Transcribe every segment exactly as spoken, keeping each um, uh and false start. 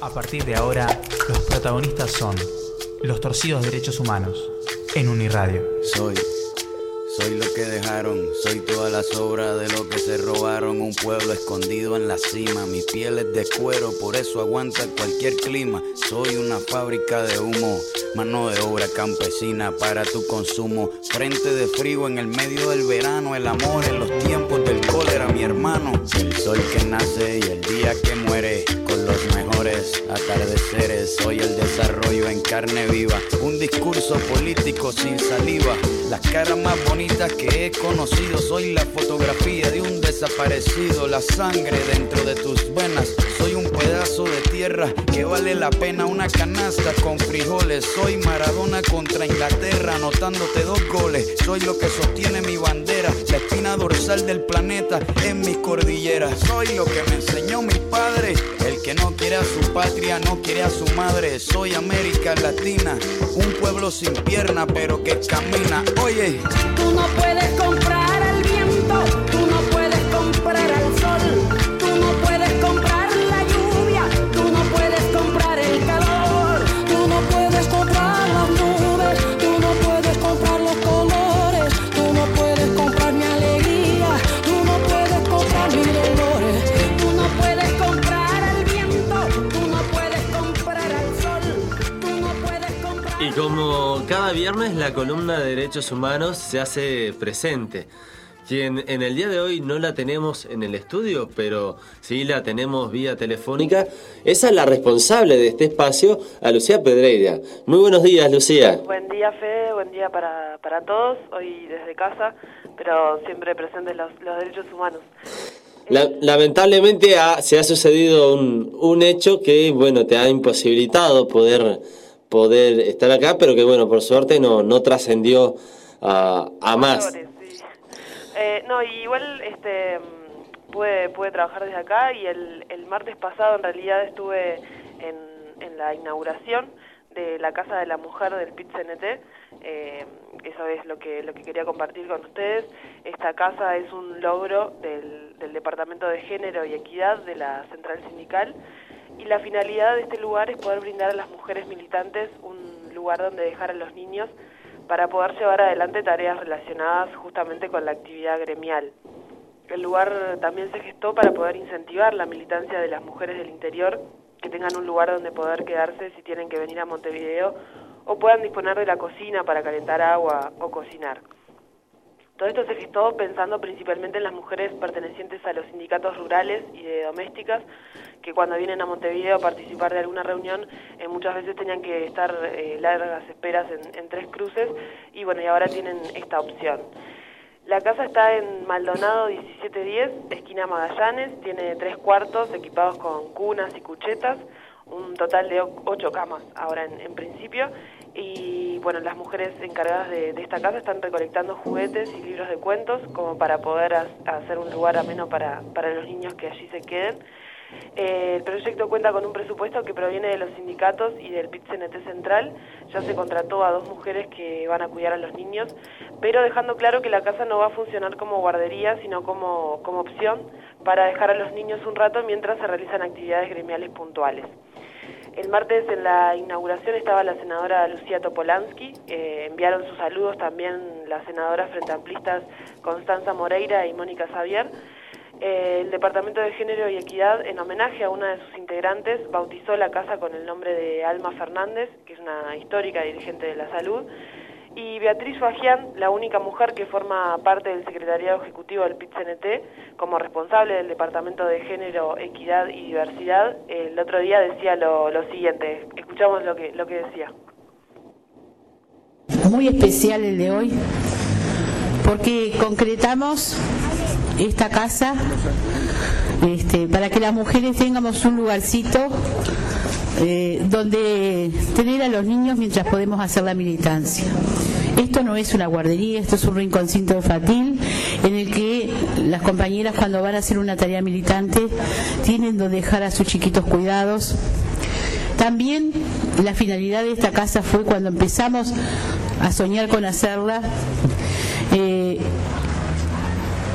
A partir de ahora, los protagonistas son los torcidos derechos humanos en Uniradio. Soy, soy lo que dejaron, soy toda la sobra de lo que se robaron. Un pueblo escondido en la cima, mi piel es de cuero, por eso aguanta cualquier clima. Soy una fábrica de humo, mano de obra campesina para tu consumo. Frente de frío en el medio del verano, el amor en los tiempos del cólera, mi hermano. El sol que nace y el día que muere, con los mejores atardeceres. Soy el desarrollo en carne viva, un discurso político sin saliva. Las caras más bonitas que he conocido, soy la fotografía de un desaparecido. La sangre dentro de tus venas, soy un pedazo de tierra que vale la pena una canasta con frijoles. Soy Maradona contra Inglaterra, anotándote dos goles. Soy lo que sostiene mi bandera, la espina dorsal del planeta en mis cordilleras. Soy lo que me enseñó mi padre, el que no quiere a su patria, no quiere a su madre. Soy América Latina, un pueblo sin pierna pero que camina. Oye, tú no puedes comprar al viento, tú no puedes comprar al sol, tú no puedes comprar la lluvia, tú no puedes comprar el calor, tú no puedes comprar las nubes, tú no puedes comprar los colores, tú no puedes comprar mi alegría, tú no puedes comprar mis dolores, tú no puedes comprar al viento, tú no puedes comprar al sol, tú no puedes comprar... Y como cada viernes, la columna de Derechos Humanos se hace presente. Quien en el día de hoy no la tenemos en el estudio, pero sí la tenemos vía telefónica, esa es la responsable de este espacio, a Lucía Pedreira. Muy buenos días, Lucía. Buen día, Fede, buen día para, para todos, hoy desde casa, pero siempre presentes los, los derechos humanos. La, lamentablemente ha, se ha sucedido un, un hecho que, bueno, te ha imposibilitado poder... poder estar acá, pero que bueno, por suerte no no trascendió a, a más. Sí. Eh, no, igual este pude, pude trabajar desde acá y el, el martes pasado en realidad estuve en, en la inauguración de la Casa de la Mujer del P I T C N T. Eh, eso es lo que lo que quería compartir con ustedes. Esta casa es un logro del, del Departamento de Género y Equidad de la Central Sindical. Y la finalidad de este lugar es poder brindar a las mujeres militantes un lugar donde dejar a los niños para poder llevar adelante tareas relacionadas justamente con la actividad gremial. El lugar también se gestó para poder incentivar la militancia de las mujeres del interior, que tengan un lugar donde poder quedarse si tienen que venir a Montevideo o puedan disponer de la cocina para calentar agua o cocinar. Todo esto se gestó pensando principalmente en las mujeres pertenecientes a los sindicatos rurales y de domésticas, que cuando vienen a Montevideo a participar de alguna reunión, eh, muchas veces tenían que estar eh, largas esperas en, en Tres Cruces, y bueno, y ahora tienen esta opción. La casa está en Maldonado diecisiete diez, esquina Magallanes, tiene tres cuartos equipados con cunas y cuchetas, un total de ocho camas ahora en, en principio. Y bueno, las mujeres encargadas de, de esta casa están recolectando juguetes y libros de cuentos como para poder ha, hacer un lugar ameno para, para los niños que allí se queden. Eh, el proyecto cuenta con un presupuesto que proviene de los sindicatos y del P I T C N T Central. Ya se contrató a dos mujeres que van a cuidar a los niños, pero dejando claro que la casa no va a funcionar como guardería, sino como, como opción para dejar a los niños un rato mientras se realizan actividades gremiales puntuales. El martes en la inauguración estaba la senadora Lucía Topolansky, eh, enviaron sus saludos también las senadoras frente amplistas Constanza Moreira y Mónica Xavier. Eh, el Departamento de Género y Equidad, en homenaje a una de sus integrantes, bautizó la casa con el nombre de Alma Fernández, que es una histórica dirigente de la salud, y Beatriz Fagián, la única mujer que forma parte del Secretariado Ejecutivo del P I T C N T, como responsable del Departamento de Género, Equidad y Diversidad, el otro día decía lo, lo siguiente. Escuchamos lo que, lo que decía. Muy especial el de hoy, porque concretamos esta casa este, para que las mujeres tengamos un lugarcito eh, donde tener a los niños mientras podemos hacer la militancia. Esto no es una guardería, esto es un rinconcito infantil en el que las compañeras, cuando van a hacer una tarea militante, tienen donde dejar a sus chiquitos cuidados. También la finalidad de esta casa fue, cuando empezamos a soñar con hacerla, eh,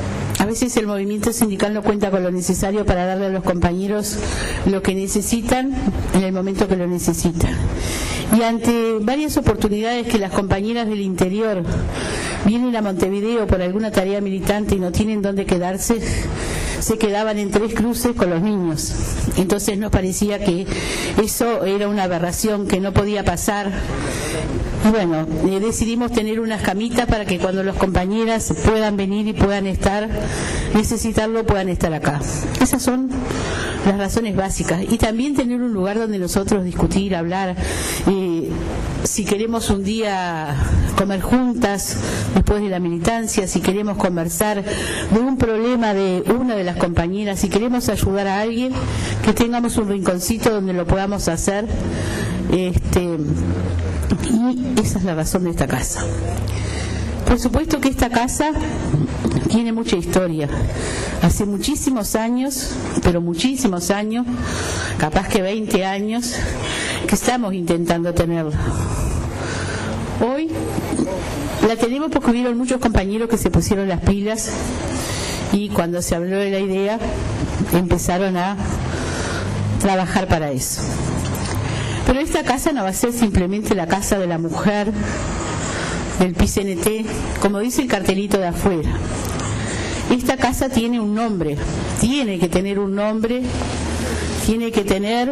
veces el movimiento sindical no cuenta con lo necesario para darle a los compañeros lo que necesitan en el momento que lo necesitan. Y ante varias oportunidades que las compañeras del interior vienen a Montevideo por alguna tarea militante y no tienen dónde quedarse, se quedaban en Tres Cruces con los niños. Entonces nos parecía que eso era una aberración, que no podía pasar. Y bueno, eh, decidimos tener unas camitas para que cuando las compañeras puedan venir y puedan estar, necesitarlo, puedan estar acá. Esas son las razones básicas. Y también tener un lugar donde nosotros discutir, hablar, eh, si queremos un día comer juntas después de la militancia, si queremos conversar de un problema de una de las compañeras, si queremos ayudar a alguien, que tengamos un rinconcito donde lo podamos hacer. Este, y esa es la razón de esta casa. Por supuesto que esta casa tiene mucha historia. Hace muchísimos años, pero muchísimos años, capaz que veinte años, que estamos intentando tenerla. Hoy la tenemos porque hubieron muchos compañeros que se pusieron las pilas y cuando se habló de la idea empezaron a trabajar para eso. Pero esta casa no va a ser simplemente la casa de la mujer del P C N T, como dice el cartelito de afuera. Esta casa tiene un nombre, tiene que tener un nombre, tiene que tener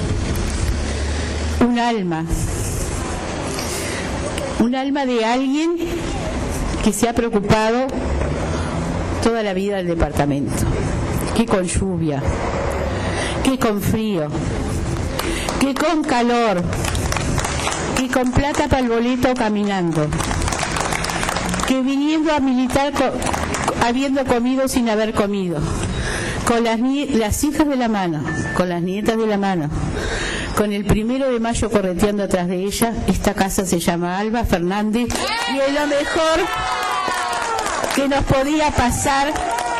un alma, un alma de alguien que se ha preocupado toda la vida del departamento, que con lluvia, que con frío, que con calor, que con plata para el boleto caminando, que viniendo a militar co habiendo comido sin haber comido, con las, las hijas de la mano, con las nietas de la mano, con el primero de mayo correteando atrás de ella. Esta casa se llama Alba Fernández y es lo mejor que nos podía pasar.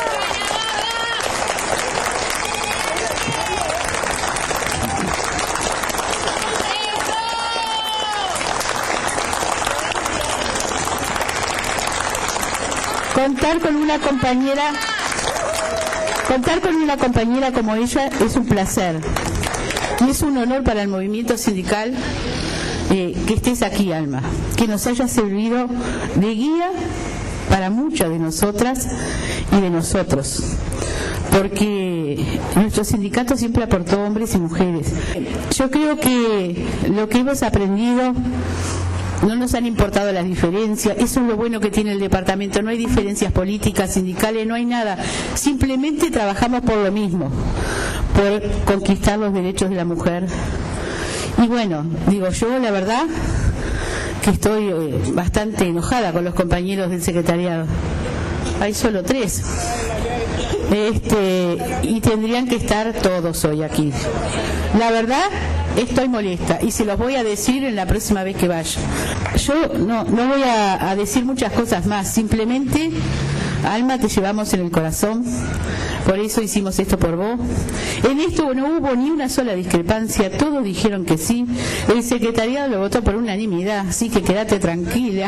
Contar con una compañera, contar con una compañera como ella es un placer y es un honor para el movimiento sindical eh, que estés aquí, Alma, que nos haya servido de guía para muchas de nosotras y de nosotros, porque nuestro sindicato siempre aportó hombres y mujeres. Yo creo que lo que hemos aprendido, no nos han importado las diferencias, eso es lo bueno que tiene el departamento, no hay diferencias políticas, sindicales, no hay nada, simplemente trabajamos por lo mismo, por conquistar los derechos de la mujer. Y bueno, digo yo la verdad que estoy eh, bastante enojada con los compañeros del secretariado, hay solo tres. Este, y tendrían que estar todos hoy aquí. La verdad, estoy molesta y se los voy a decir en la próxima vez que vaya. Yo no, no voy a, a decir muchas cosas más, simplemente, Alma, te llevamos en el corazón, por eso hicimos esto por vos. En esto no hubo ni una sola discrepancia, todos dijeron que sí, el secretariado lo votó por unanimidad, así que quédate tranquila.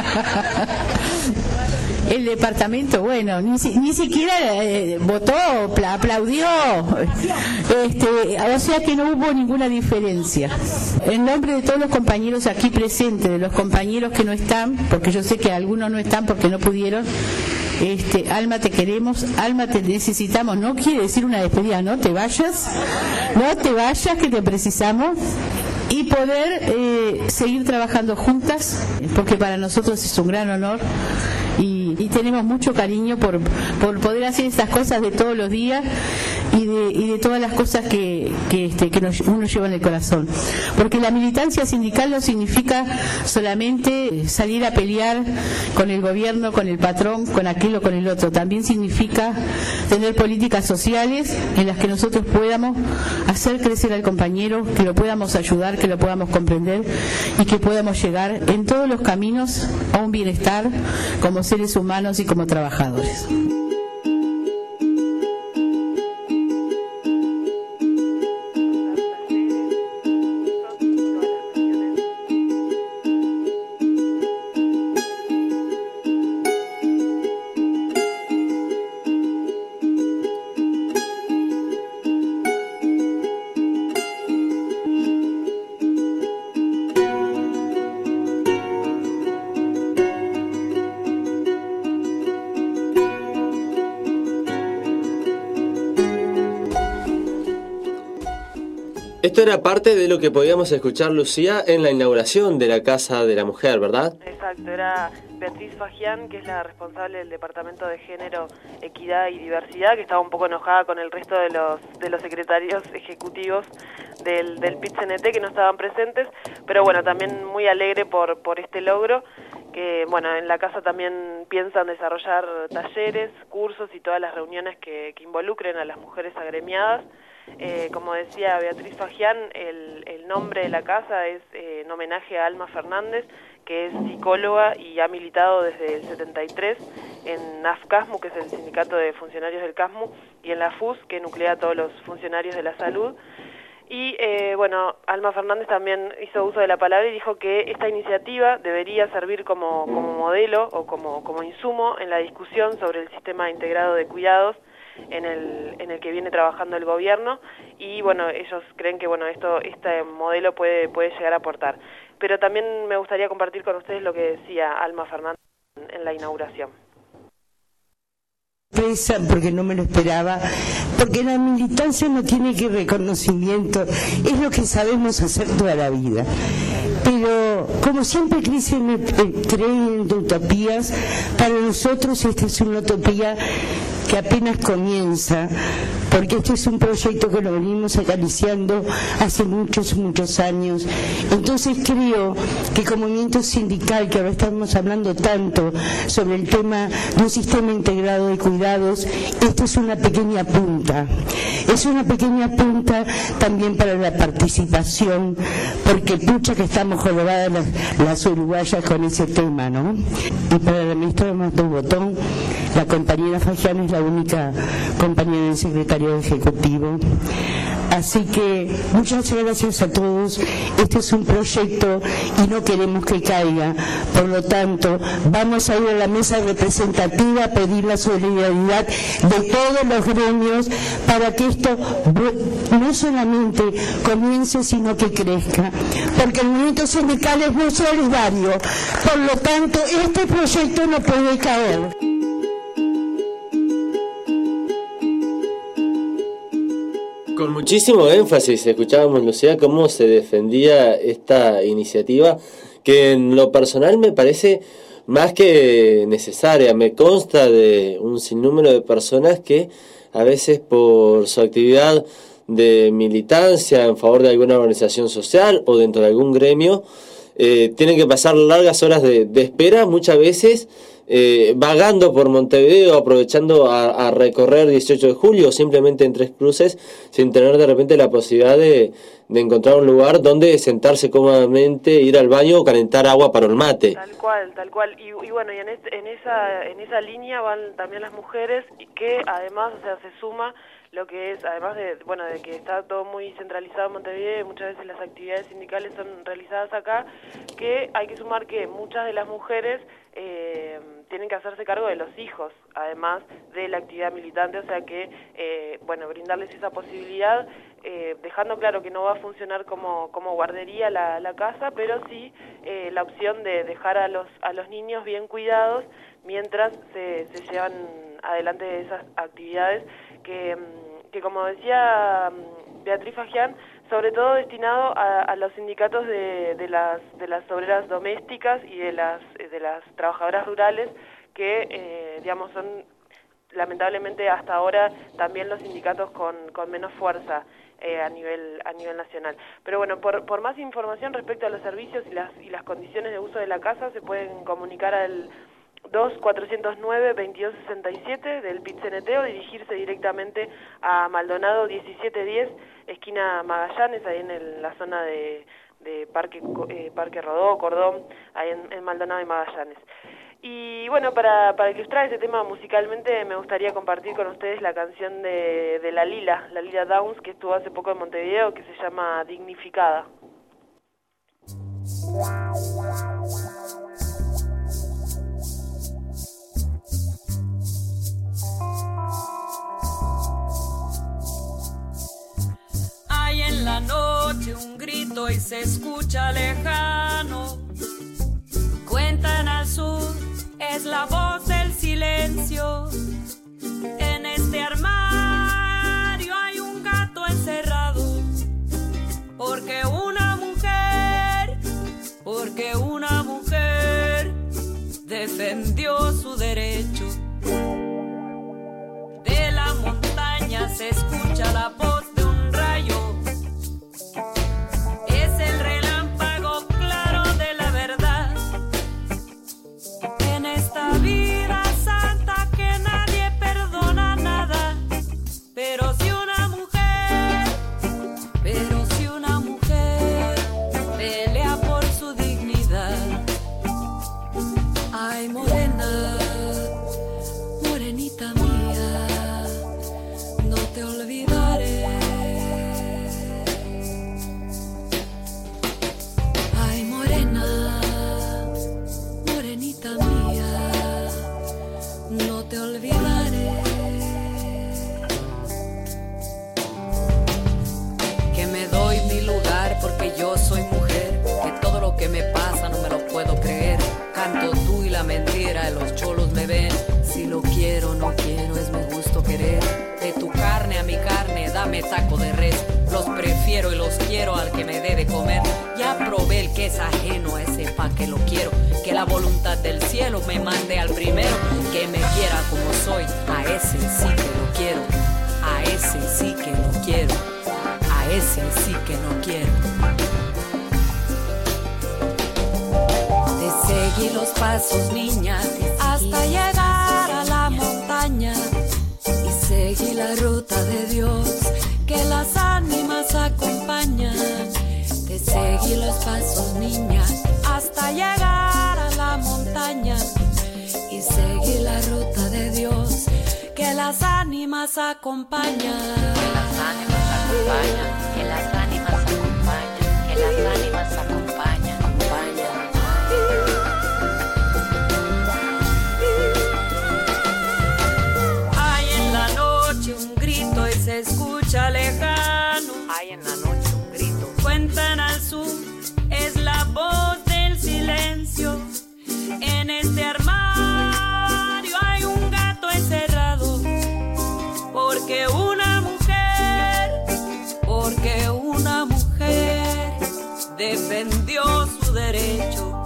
El departamento, bueno, ni, ni siquiera eh, votó, aplaudió, este, o sea que no hubo ninguna diferencia. En nombre de todos los compañeros aquí presentes, de los compañeros que no están, porque yo sé que algunos no están porque no pudieron, este, Alma, te queremos, Alma, te necesitamos. No quiere decir una despedida, no te vayas, no te vayas, que te precisamos. Y poder eh, seguir trabajando juntas, porque para nosotros es un gran honor y, y tenemos mucho cariño por, por poder hacer estas cosas de todos los días y de, y de todas las cosas que, que, este, que nos, uno lleva en el corazón. Porque la militancia sindical no significa solamente salir a pelear con el gobierno, con el patrón, con aquel o con el otro. También significa tener políticas sociales en las que nosotros podamos hacer crecer al compañero, que lo podamos ayudar, que lo podamos comprender y que podamos llegar en todos los caminos a un bienestar como seres humanos y como trabajadores. Esto era parte de lo que podíamos escuchar, Lucía, en la inauguración de la Casa de la Mujer, ¿verdad? Exacto, era Beatriz Fagián, que es la responsable del Departamento de Género, Equidad y Diversidad, que estaba un poco enojada con el resto de los de los secretarios ejecutivos del, del P I T C N T que no estaban presentes, pero bueno, también muy alegre por, por este logro, que bueno, en la casa también piensan desarrollar talleres, cursos y todas las reuniones que, que involucren a las mujeres agremiadas. Eh, como decía Beatriz Fagián, el, el nombre de la casa es eh, en homenaje a Alma Fernández, que es psicóloga y ha militado desde el setenta y tres en AFCASMU, que es el Sindicato de Funcionarios del CASMU, y en la F U S, que nuclea a todos los funcionarios de la salud. Y eh, bueno, Alma Fernández también hizo uso de la palabra y dijo que esta iniciativa debería servir como, como modelo o como, como insumo en la discusión sobre el sistema integrado de cuidados en el en el que viene trabajando el gobierno, y bueno, ellos creen que bueno, esto este modelo puede puede llegar a aportar. Pero también me gustaría compartir con ustedes lo que decía Alma Fernández en, en la inauguración. Porque no me lo esperaba, porque la militancia no tiene que reconocimiento, es lo que sabemos hacer toda la vida. Pero como siempre creen en utopías, para nosotros esta es una utopía que apenas comienza, porque este es un proyecto que lo venimos acariciando hace muchos, muchos años. Entonces creo que como movimiento sindical, que ahora estamos hablando tanto sobre el tema de un sistema integrado de cuidados, esto es una pequeña punta. Es una pequeña punta también para la participación, porque pucha que estamos jorobadas las, las uruguayas con ese tema, ¿no? Y para la ministra de Botón, la compañera Fagián es la única compañera del secretario ejecutivo. Así que muchas gracias a todos. Este es un proyecto y no queremos que caiga. Por lo tanto, vamos a ir a la mesa representativa a pedir la solidaridad de todos los gremios para que esto no solamente comience, sino que crezca. Porque el movimiento sindical es muy solidario. Por lo tanto, este proyecto no puede caer. Con muchísimo énfasis escuchábamos, Lucía, cómo se defendía esta iniciativa, que en lo personal me parece más que necesaria. Me consta de un sinnúmero de personas que a veces por su actividad de militancia en favor de alguna organización social o dentro de algún gremio, eh, tienen que pasar largas horas de, de espera, muchas veces eh, vagando por Montevideo, aprovechando a, a recorrer dieciocho de julio, simplemente en Tres Cruces, sin tener de repente la posibilidad de, de encontrar un lugar donde sentarse cómodamente, ir al baño o calentar agua para el mate. Tal cual, tal cual. Y, y bueno, y en, este, en esa en esa línea van también las mujeres, y que además, o sea, se suma lo que es, además de bueno de que está todo muy centralizado en Montevideo y muchas veces las actividades sindicales son realizadas acá, que hay que sumar que muchas de las mujeres eh, tienen que hacerse cargo de los hijos, además de la actividad militante, o sea que, eh, bueno, brindarles esa posibilidad, eh, dejando claro que no va a funcionar como, como guardería la, la casa, pero sí eh, la opción de dejar a los, a los niños bien cuidados mientras se, se llevan adelante esas actividades que, que como decía Beatriz Fagián, sobre todo destinado a, a los sindicatos de, de las de las obreras domésticas y de las de las trabajadoras rurales, que eh, digamos son lamentablemente hasta ahora también los sindicatos con, con menos fuerza eh, a nivel a nivel nacional. Pero bueno, por, por más información respecto a los servicios y las y las condiciones de uso de la casa, se pueden comunicar al dos cuatrocientos nueve veintidós sesenta y siete del P I T C N T o dirigirse directamente a Maldonado diecisiete diez, esquina Magallanes, ahí en el, la zona de, de Parque eh, Parque Rodó, Cordón, ahí en, en Maldonado y Magallanes. Y bueno, para, para ilustrar este tema musicalmente, me gustaría compartir con ustedes la canción de, de la Lila, la Lila Downs, que estuvo hace poco en Montevideo, que se llama Dignificada. Hay en la noche un grito y se escucha lejano. Cuentan al sur, es la voz del silencio. En este armario hay un gato encerrado. porque una mujer defendió su derecho. De la montaña se escucha la voz de un rayo. Es el relámpago claro de la verdad. En esta vida santa que nadie perdona nada. Pero si una mujer, pero si una mujer pelea por su dignidad. Ay, morena, morenita mía, no te olvidaré. Ay, morena, morenita mía, no te olvidaré. Que me doy mi lugar porque yo soy mujer, que todo lo que me pasa no me lo puedo creer. Canto tú y la mentira, los cholos me ven. Si lo quiero, no quiero, es mi gusto querer. De tu carne a mi carne, dame taco de res. Los prefiero y los quiero al que me dé de comer. Ya probé el que es ajeno a ese pa' que lo quiero. Que la voluntad del cielo me mande al primero. Que me quiera como soy, a ese sí que lo quiero. A ese sí que lo quiero. A ese sí que no quiero. Te seguí los pasos, niña, hasta llegar a la montaña. Y seguí la ruta de Dios que las ánimas acompañan. Te seguí los pasos, niña, hasta llegar a la montaña. Y seguí la ruta de Dios que las ánimas acompañan. Que las ánimas acompañan, que las ánimas acompañan, que las ánimas acompañan, acompañan. Hay en la noche un grito y se escucha lejano. Hay en la noche un grito. Cuentan al sur, es la voz del silencio. En este armario hay un gato encerrado. Porque una mujer, porque una mujer defendió su derecho.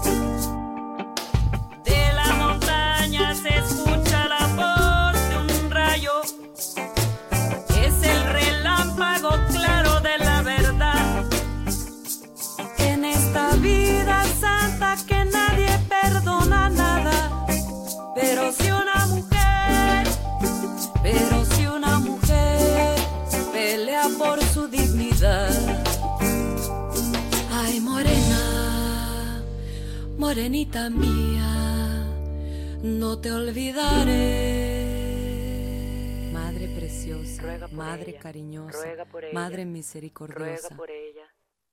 De la montaña se escucha la voz de un rayo. Es el relámpago claro de la verdad. En esta vida santa que nadie perdona nada. Pero si una mujer, pero si una mujer pelea por su dignidad. Ay, morena, morenita mía, no te olvidaré. Madre preciosa, madre ella, cariñosa, ruega por ella, madre misericordiosa. Ruega por ella.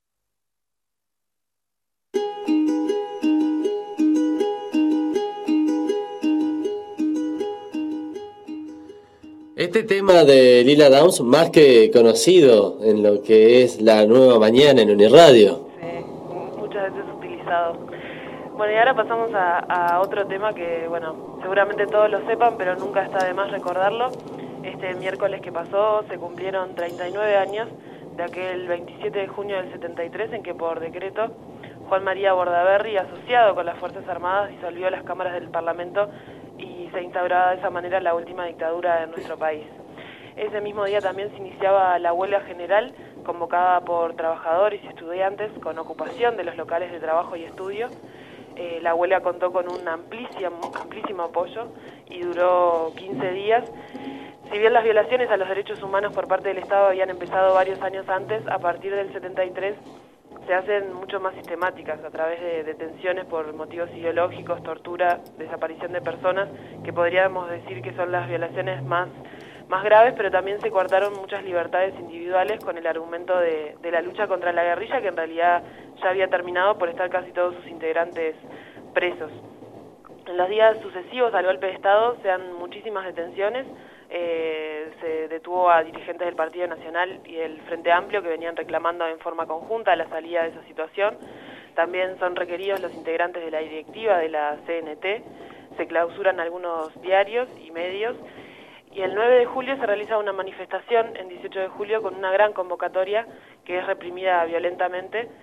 Este tema de Lila Downs, más que conocido en lo que es La Nueva Mañana en Uniradio. Sí, muchas veces utilizado. Bueno, y ahora pasamos a, a otro tema que, bueno, seguramente todos lo sepan, pero nunca está de más recordarlo. Este miércoles que pasó se cumplieron treinta y nueve años de aquel veintisiete de junio del setenta y tres en que por decreto Juan María Bordaberry, asociado con las Fuerzas Armadas, disolvió las cámaras del Parlamento y se instauraba de esa manera la última dictadura en nuestro país. Ese mismo día también se iniciaba la huelga general convocada por trabajadores y estudiantes con ocupación de los locales de trabajo y estudio. Eh, la huelga contó con un amplísimo, amplísimo apoyo y duró quince días. Si bien las violaciones a los derechos humanos por parte del Estado habían empezado varios años antes, a partir del setenta y tres se hacen mucho más sistemáticas a través de detenciones por motivos ideológicos, tortura, desaparición de personas, que podríamos decir que son las violaciones más, más graves, pero también se coartaron muchas libertades individuales con el argumento de, de la lucha contra la guerrilla, que en realidad ya había terminado por estar casi todos sus integrantes presos. En los días sucesivos al golpe de Estado se dan muchísimas detenciones. Eh, se detuvo a dirigentes del Partido Nacional y del Frente Amplio que venían reclamando en forma conjunta la salida de esa situación. También son requeridos los integrantes de la directiva de la C N T, se clausuran algunos diarios y medios, y el nueve de julio se realiza una manifestación en dieciocho de julio con una gran convocatoria que es reprimida violentamente,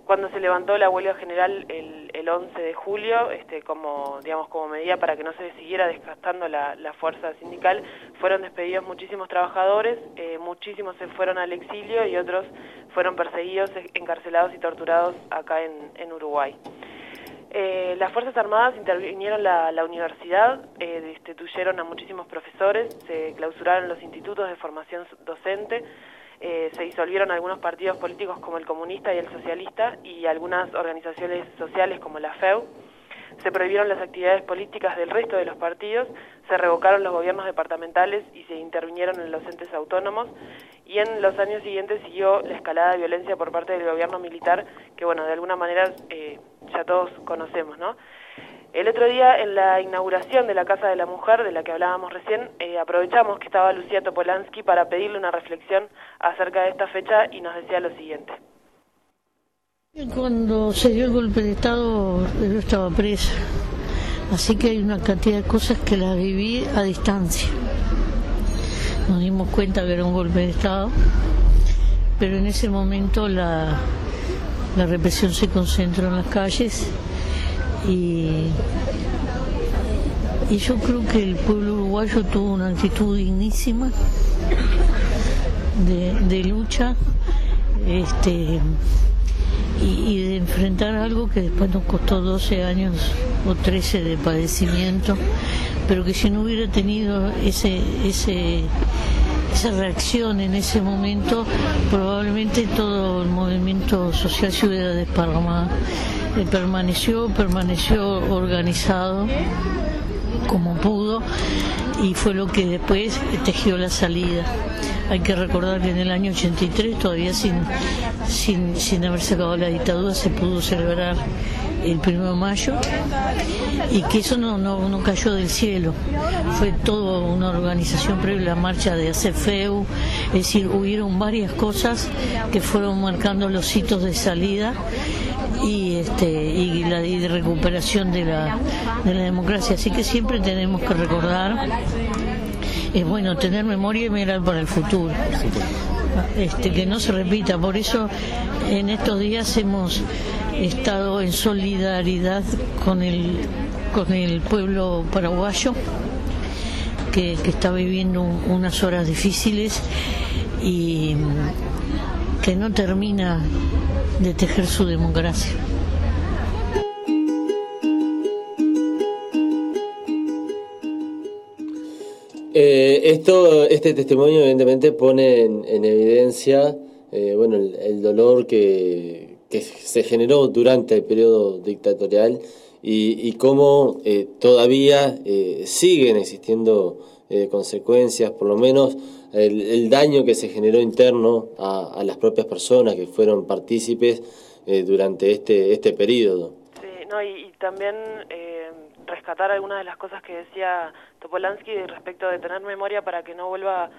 cuando se levantó la huelga general el, el once de julio, este, como, digamos, como medida para que no se siguiera desgastando la, la fuerza sindical, fueron despedidos muchísimos trabajadores, eh, muchísimos se fueron al exilio y otros fueron perseguidos, encarcelados y torturados acá en, en Uruguay. Eh, las Fuerzas Armadas intervinieron la, la universidad, eh, destituyeron a muchísimos profesores, se clausuraron los institutos de formación docente, eh, se disolvieron algunos partidos políticos como el comunista y el socialista y algunas organizaciones sociales como la F E U, se prohibieron las actividades políticas del resto de los partidos, se revocaron los gobiernos departamentales y se intervinieron en los entes autónomos, y en los años siguientes siguió la escalada de violencia por parte del gobierno militar, que bueno, de alguna manera eh, ya todos conocemos, ¿no? El otro día, en la inauguración de la Casa de la Mujer, de la que hablábamos recién, eh, aprovechamos que estaba Lucía Topolansky para pedirle una reflexión acerca de esta fecha y nos decía lo siguiente. Cuando se dio el golpe de Estado, yo estaba presa, así que hay una cantidad de cosas que las viví a distancia. Nos dimos cuenta que era un golpe de Estado, pero en ese momento la, la represión se concentró en las calles y, y yo creo que el pueblo uruguayo tuvo una actitud dignísima de, de lucha, este, y, y de enfrentar algo que después nos costó doce años o trece de padecimiento, pero que si no hubiera tenido ese ese esa reacción en ese momento, probablemente todo el movimiento social se hubiera desparramado. Eh, permaneció, permaneció organizado como pudo y fue lo que después tejió la salida. Hay que recordar que en el año ochenta y tres, todavía sin, sin, sin haberse acabado la dictadura, se pudo celebrar el primero de mayo y que eso no, no, no cayó del cielo, fue toda una organización previa a la marcha de A C F E U, es decir, hubieron varias cosas que fueron marcando los hitos de salida y este y la y de recuperación de la, de la democracia, así que siempre tenemos que recordar, es bueno tener memoria y mirar para el futuro, este que no se repita. Por eso en estos días hemos estado en solidaridad con el con el pueblo paraguayo que, que está viviendo un, unas horas difíciles y que no termina de tejer su democracia. Eh, esto, este testimonio evidentemente pone en, en evidencia eh, bueno, el, el dolor que, que se generó durante el periodo dictatorial y, y cómo eh, todavía eh, siguen existiendo eh, consecuencias, por lo menos el, el daño que se generó interno a, a las propias personas que fueron partícipes eh, durante este, este periodo. Sí, no, y, y también eh, rescatar algunas de las cosas que decía Topolansky respecto de tener memoria para que no vuelva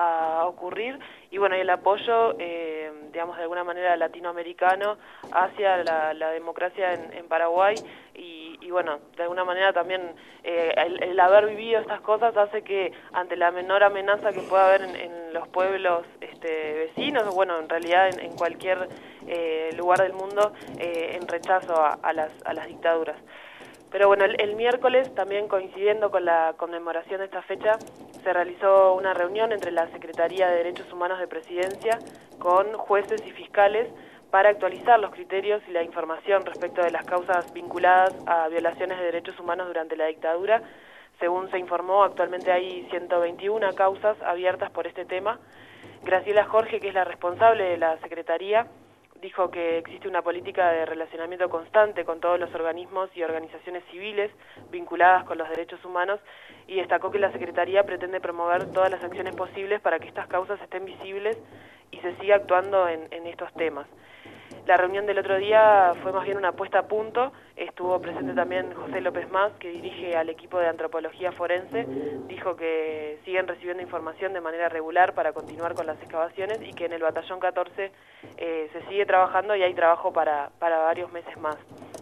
a ocurrir, y bueno, y el apoyo, eh, digamos, de alguna manera latinoamericano hacia la, la democracia en, en Paraguay, y, y bueno, de alguna manera también eh, el, el haber vivido estas cosas hace que ante la menor amenaza que pueda haber en, en los pueblos este, vecinos, o bueno, en realidad en, en cualquier eh, lugar del mundo, eh, en rechazo a, a, las, a las dictaduras. Pero bueno, el, el miércoles, también coincidiendo con la conmemoración de esta fecha, se realizó una reunión entre la Secretaría de Derechos Humanos de Presidencia con jueces y fiscales para actualizar los criterios y la información respecto de las causas vinculadas a violaciones de derechos humanos durante la dictadura. Según se informó, actualmente hay ciento veintiuna causas abiertas por este tema. Graciela Jorge, que es la responsable de la Secretaría, dijo que existe una política de relacionamiento constante con todos los organismos y organizaciones civiles vinculadas con los derechos humanos y destacó que la Secretaría pretende promover todas las acciones posibles para que estas causas estén visibles y se siga actuando en, en estos temas. La reunión del otro día fue más bien una puesta a punto, estuvo presente también José López Mas, que dirige al equipo de antropología forense, dijo que siguen recibiendo información de manera regular para continuar con las excavaciones y que en el batallón catorce eh, se sigue trabajando y hay trabajo para, para varios meses más.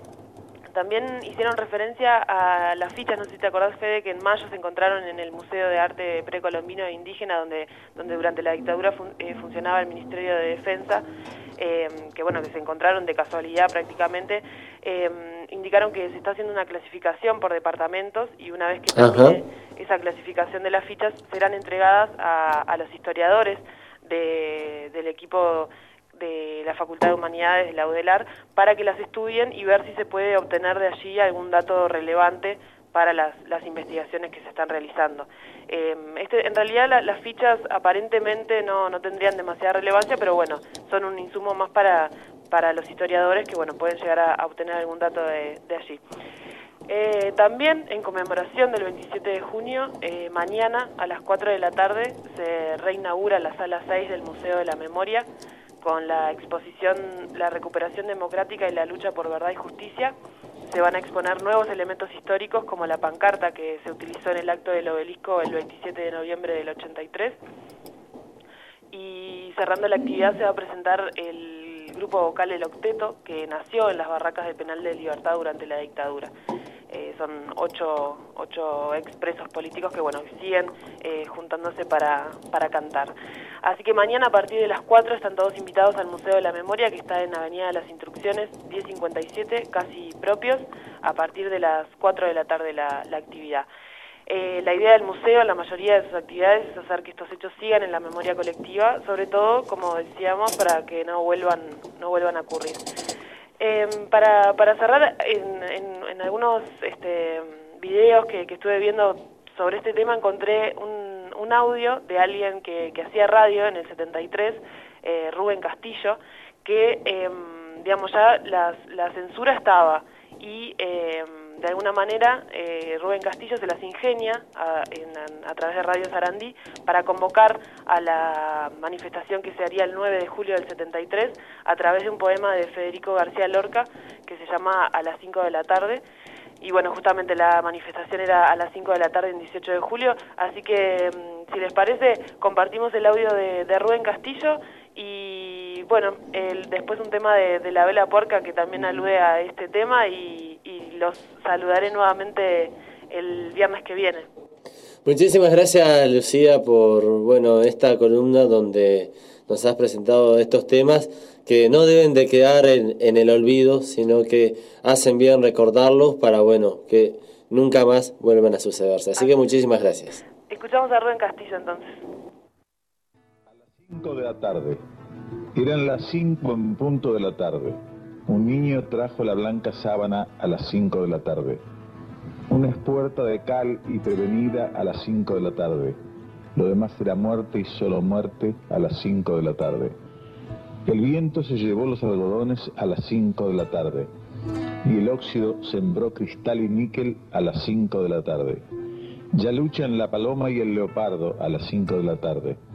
También hicieron referencia a las fichas, no sé si te acordás, Fede, que en mayo se encontraron en el Museo de Arte Precolombino e Indígena, donde, donde durante la dictadura fun, eh, funcionaba el Ministerio de Defensa. eh, que bueno, que se encontraron de casualidad prácticamente, eh, indicaron que se está haciendo una clasificación por departamentos y una vez que termine esa clasificación de las fichas serán entregadas a, a los historiadores de, del equipo de la Facultad de Humanidades de la UDELAR para que las estudien y ver si se puede obtener de allí algún dato relevante para las, las investigaciones que se están realizando. Eh, este, en realidad la, las fichas aparentemente no, no tendrían demasiada relevancia, pero bueno, son un insumo más para, para los historiadores que bueno, pueden llegar a, a obtener algún dato de, de allí. Eh, también en conmemoración del veintisiete de junio, eh, mañana a las cuatro de la tarde se reinaugura la sala seis del Museo de la Memoria con la exposición La recuperación democrática y la lucha por verdad y justicia. Se van a exponer nuevos elementos históricos como la pancarta que se utilizó en el acto del obelisco el veintisiete de noviembre del ochenta y tres. Y cerrando la actividad se va a presentar el grupo vocal El Octeto, que nació en las barracas del Penal de Libertad durante la dictadura. Eh, son ocho, ocho expresos políticos que bueno siguen eh, juntándose para, para cantar. Así que mañana a partir de las cuatro están todos invitados al Museo de la Memoria, que está en Avenida de las Instrucciones diez cincuenta y siete, casi propios, a partir de las cuatro de la tarde la, la actividad. Eh, la idea del museo, en la mayoría de sus actividades, es hacer que estos hechos sigan en la memoria colectiva, sobre todo, como decíamos, para que no vuelvan, no vuelvan a ocurrir. Eh, para, para cerrar, en, en, en algunos este, videos que, que estuve viendo sobre este tema encontré un, un audio de alguien que, que hacía radio en el setenta y tres, eh, Rubén Castillo, que eh, digamos ya las, la censura estaba y eh, de alguna manera eh, Rubén Castillo se las ingenia a, en, a través de Radio Sarandí para convocar a la manifestación que se haría el nueve de julio del setenta y tres a través de un poema de Federico García Lorca que se llama A las cinco de la tarde. Y bueno, justamente la manifestación era a las cinco de la tarde en dieciocho de julio, así que si les parece compartimos el audio de, de Rubén Castillo y bueno, el, después un tema de, de la vela puerca que también alude a este tema y, y los saludaré nuevamente el viernes que viene. Muchísimas gracias, Lucía, por bueno esta columna donde nos has presentado estos temas que no deben de quedar en, en el olvido, sino que hacen bien recordarlos para bueno que nunca más vuelvan a sucederse. Así que muchísimas gracias. Escuchamos a Rubén Castillo entonces. A las cinco de la tarde. Eran las cinco en punto de la tarde. Un niño trajo la blanca sábana a las cinco de la tarde. Una espuerta de cal y prevenida a las cinco de la tarde. Lo demás era muerte y solo muerte a las cinco de la tarde. El viento se llevó los algodones a las cinco de la tarde. Y el óxido sembró cristal y níquel a las cinco de la tarde. Ya luchan la paloma y el leopardo a las cinco de la tarde.